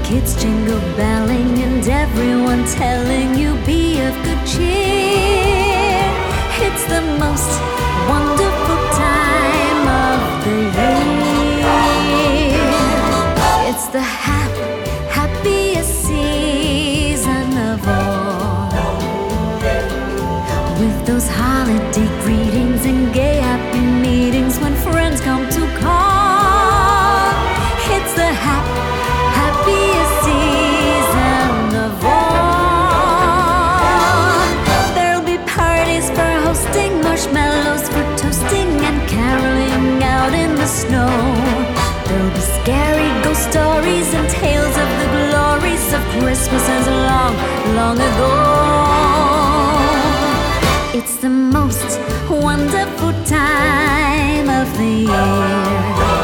Kids jingle belling and everyone telling you be of good cheer. It's the most wonderful time of the year. It's the happiest season of all, with those holiday greetings and gay happy meetings when friends come to call. It's the happiest season of all. There'll be parties for hosting, marshmallows for toasting, and caroling out in the snow. There'll be scary ghost stories and tales of the glories of Christmases long, long ago. It's the most wonderful time of the year.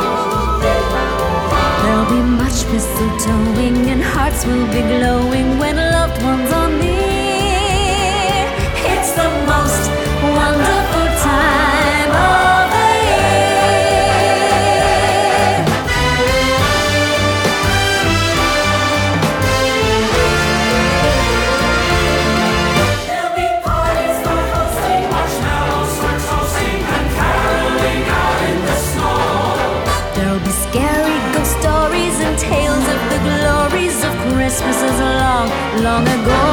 There'll be much mistletoeing and hearts will be glowing when loved ones are near. It's the most wonderful time of the year. There'll be parties for hosting, marshmallows for toasting, and caroling out in the snow. There'll be scary ghost stories and tales of the glories of Christmases long, long ago.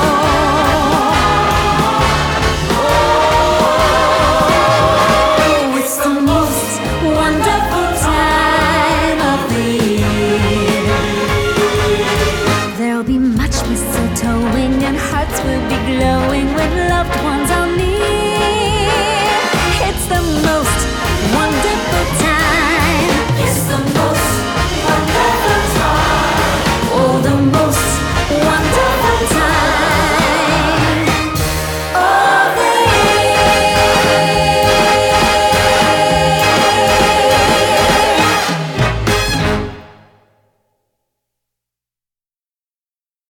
Oh, it's the most wonderful time of the year. There'll be much mistletoeing and hearts will be glowing when loved ones are near. It's the most wonderful time